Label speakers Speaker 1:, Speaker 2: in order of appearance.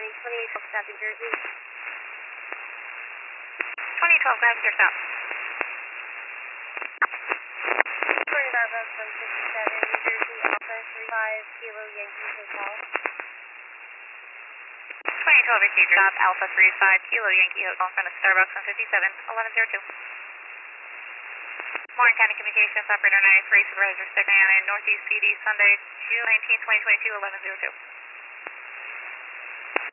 Speaker 1: County, 2812 South New Jersey.
Speaker 2: 2012, grab your stop.
Speaker 1: Recording Bravo from 57 New Jersey, Alpha 35 Kilo Yankee Hotel.
Speaker 2: 2012, received stop, Alpha 35 Kilo Yankee Hotel in front of Starbucks on 57 1102. Warren County Communications, Operator 93, Supervisor Stignani, Northeast PD, Sunday, June 19, 2022, 1102.